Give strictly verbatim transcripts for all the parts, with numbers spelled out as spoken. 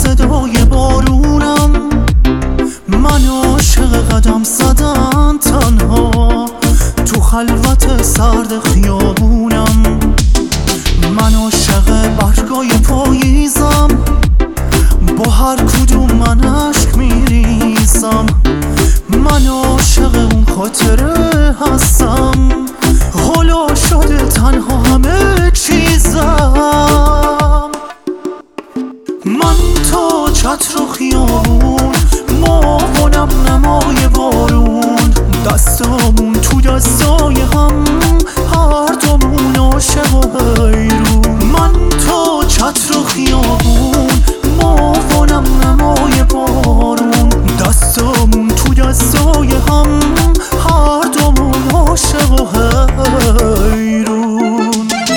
صدای بارونم، من عاشق قدم زدن تنها تو خلوت سرد خیابونم. من عاشق برگای پاییزم، با هر کدوم من عشق میریزم. من عاشق اون خاطره هستم، حالا شده تنها همه چیزم. من تا چتر و خیابون، ماهونم نمای بارون، دستامون تو دستای هم، هر دومون عاشق و حیرون. من تا چتر و خیابون، ماهونم نمای بارون، دستامون تو دستای هم، هر دومون عاشق و حیرون.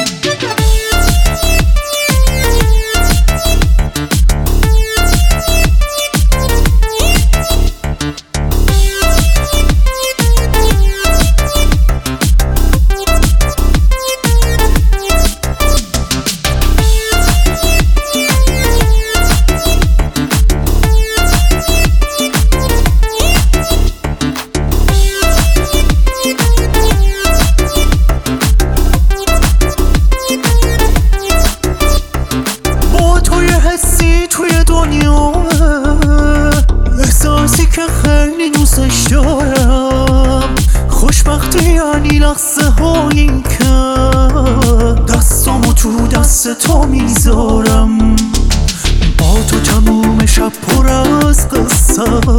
توی دنیا احساسی که خیلی دوستش دارم، خوشبختی یعنی لحظه هایی که دستامو تو دست تو میذارم. با تو تموم شب پر از قصه